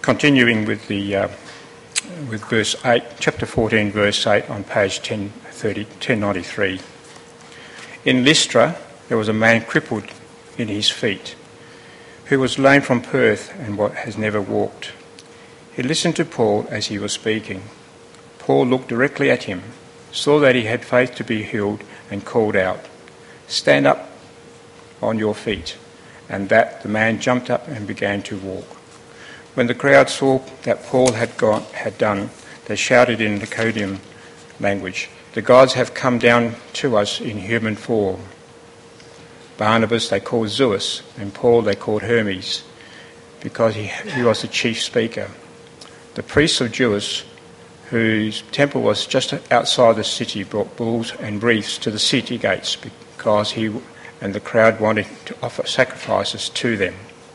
Continuing with verse 8, chapter 14, verse 8 on page 1093. In Lystra there was a man crippled in his feet, who was lame from birth and has never walked. He listened to Paul as he was speaking. Paul looked directly at him, saw that he had faith to be healed, and called out, "Stand up on your feet." And that the man jumped up and began to walk. When the crowd saw that Paul had done, they shouted in Lycaonian language, "The gods have come down to us in human form." Barnabas they called Zeus, and Paul they called Hermes, because he was the chief speaker. The priests of Zeus, whose temple was just outside the city, brought bulls and wreaths to the city gates because he and the crowd wanted to offer sacrifices to them.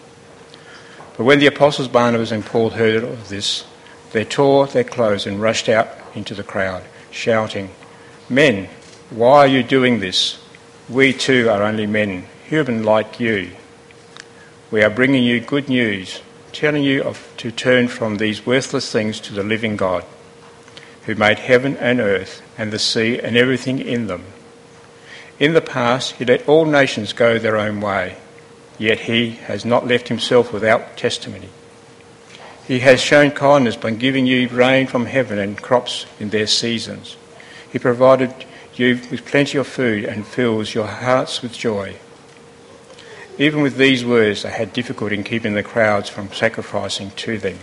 But when the apostles Barnabas and Paul heard of this, they tore their clothes and rushed out into the crowd, shouting, "Men, why are you doing this? We too are only men, human like you. We are bringing you good news, telling you to turn from these worthless things to the living God, who made heaven and earth and the sea and everything in them. In the past he let all nations go their own way, yet he has not left himself without testimony. He has shown kindness by giving you rain from heaven and crops in their seasons. He provided you with plenty of food and fills your hearts with joy." Even with these words, they had difficulty in keeping the crowds from sacrificing to them.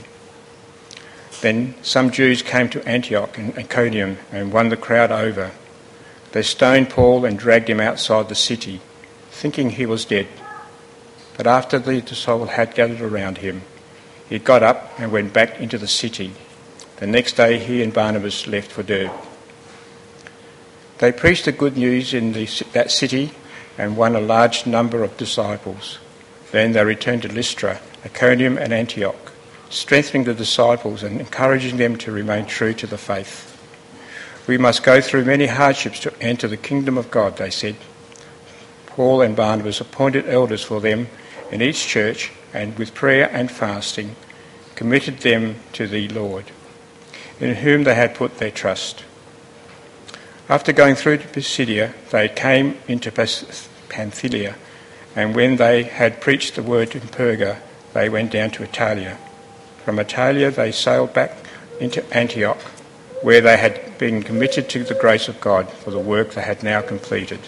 Then some Jews came to Antioch and Iconium and won the crowd over. They stoned Paul and dragged him outside the city, thinking he was dead. But after the disciples had gathered around him, he got up and went back into the city. The next day he and Barnabas left for Derbe. They preached the good news in that city and won a large number of disciples. Then they returned to Lystra, Iconium and Antioch, strengthening the disciples and encouraging them to remain true to the faith. "We must go through many hardships to enter the kingdom of God," they said. Paul and Barnabas appointed elders for them in each church, and with prayer and fasting committed them to the Lord, in whom they had put their trust. After going through to Pisidia, they came into Pamphylia, and when they had preached the word in Perga, they went down to Italia. From Italia they sailed back into Antioch, where they had been committed to the grace of God for the work they had now completed.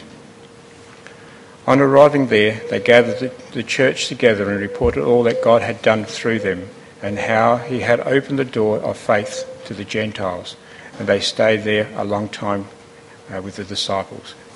On arriving there, they gathered the church together and reported all that God had done through them and how he had opened the door of faith to the Gentiles, and they stayed there a long time with the disciples.